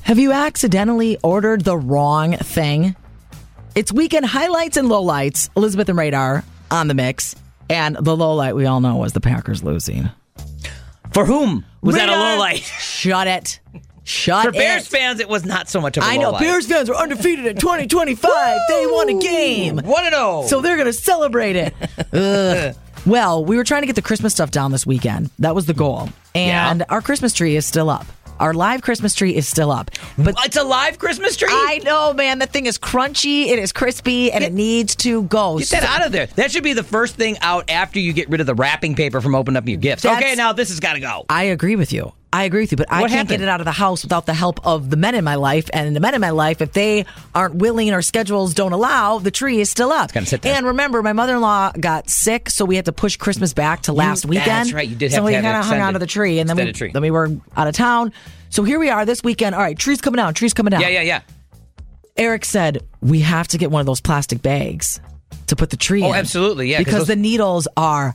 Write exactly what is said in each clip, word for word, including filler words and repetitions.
Have you accidentally ordered the wrong thing? It's weekend highlights and lowlights. Elizabeth and Radar on the mix. And the lowlight we all know was the Packers losing. For whom was Radar, that a lowlight? Shut it. Shut For it. Bears fans, it was not so much of a I know. lowlight. Bears fans are undefeated in twenty twenty-five. They won a game. one and oh So they're going to celebrate it. Ugh. Well, we were trying to get the Christmas stuff down this weekend. That was the goal. And Yeah. our Christmas tree is still up. Our live Christmas tree is still up. But It's a live Christmas tree? I know, man. That thing is crunchy. It is crispy, and Get- it needs to go. Get that out of there. That should be the first thing out after you get rid of the wrapping paper from opening up your gifts. That's- Okay, now this has got to go. I agree with you. I agree with you, but I What can't happened? get it out of the house without the help of the men in my life. And the men in my life, if they aren't willing or schedules don't allow, the tree is still up. gonna sit there. And remember, my mother-in-law got sick, so we had to push Christmas back to last weekend. that's right. You did have so to we have it kind of hung extended. onto the tree, and then we, Extended tree. then we were out of town. So here we are this weekend. All right, tree's coming down. Tree's coming down. Yeah, yeah, yeah. Eric said we have to get one of those plastic bags to put the tree Oh, in. absolutely, yeah, 'cause Because those- the needles are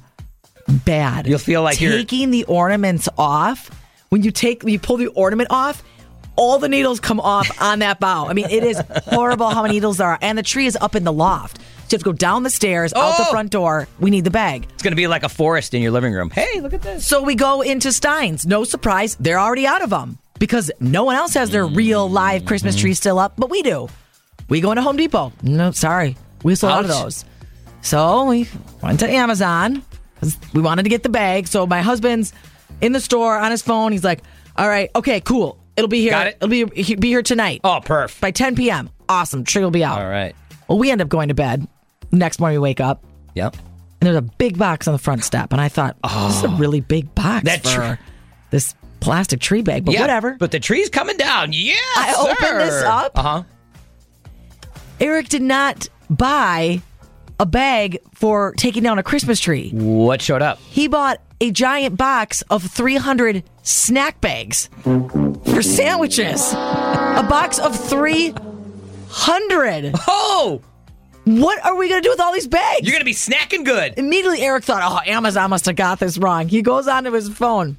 bad. You'll feel like you're- taking the ornaments off. When you take, when you pull the ornament off, all the needles come off on that bough. I mean, it is horrible how many needles there are. And the tree is up in the loft. So you have to go down the stairs, out the Oh! front door. We need the bag. It's going to be like a forest in your living room. Hey, look at this. So we go into Stein's. No surprise, they're already out of them because no one else has their real live Christmas tree still up, but we do. We go into Home Depot. No, sorry. We sold out of Ouch. those. So we went to Amazon because we wanted to get the bag. So my husband's in the store on his phone. He's like, all right, okay, cool. It'll be here. Got it. It'll be, be here tonight. Oh, perf. By ten p.m. Awesome. Tree will be out. All right. Well, we end up going to bed. Next morning we wake up. Yep. And there's a big box on the front step. And I thought, oh, this is a really big box That for tr- this plastic tree bag. But Yeah, whatever. But the tree's coming down. Yeah, I sir. opened this up. Uh-huh. Eric did not buy a bag for taking down a Christmas tree. What showed up? He bought a giant box of three hundred snack bags for sandwiches. A box of three hundred. Oh, What are we going to do with all these bags? you're going to be snacking good. Immediately, Eric thought, oh, Amazon must have got this wrong. He goes onto his phone.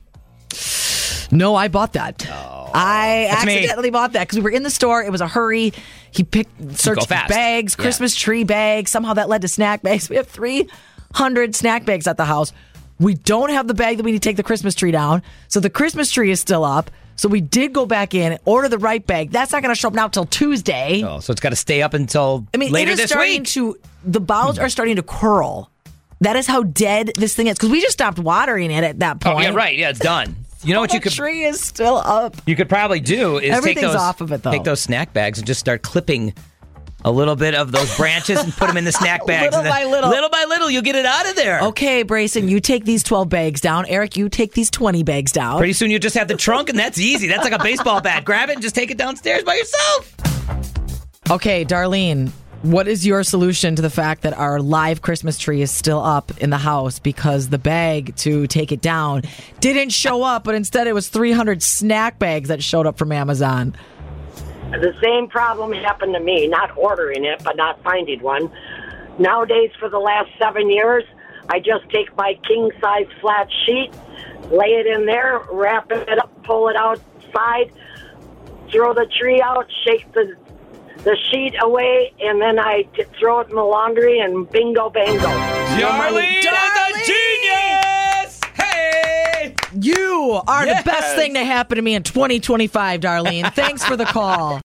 No, I bought that. I That's me. accidentally bought that because we were in the store. It was a hurry. He picked, searched fast. bags, Yeah. Christmas tree bags. Somehow that led to snack bags. We have three hundred snack bags at the house. We don't have the bag that we need to take the Christmas tree down. So the Christmas tree is still up. So we did go back in, order the right bag. That's not going to show up now till Tuesday. Oh, so it's got to stay up until I mean, later it is this starting week. to, the boughs are starting to curl. That is how dead this thing is. Because we just stopped watering it at that point. Oh, yeah, right. Yeah, it's done. You know what The you could tree is still up. you could probably do is take Everything's those off of it, though. take those snack bags and just start clipping a little bit of those branches and put them in the snack bags. Little and then, by little. little by little, you'll get it out of there. Okay, Brayson, you take these twelve bags down. Eric, you take these twenty bags down. Pretty soon you just have the trunk, and that's easy. That's like a baseball bat. Grab it and just take it downstairs by yourself. Okay, Darlene, what is your solution to the fact that our live Christmas tree is still up in the house because the bag to take it down didn't show up, but instead it was three hundred snack bags that showed up from Amazon? The same problem happened to me, not ordering it, but not finding one. Nowadays, for the last seven years, I just take my king-size flat sheet, lay it in there, wrap it up, pull it outside, throw the tree out, shake the the sheet away, and then I t- throw it in the laundry, and bingo, bango. Darlene is a Darlene! genius! Hey! You are Yes! the best thing to happen to me in twenty twenty-five, Darlene. Thanks for the call.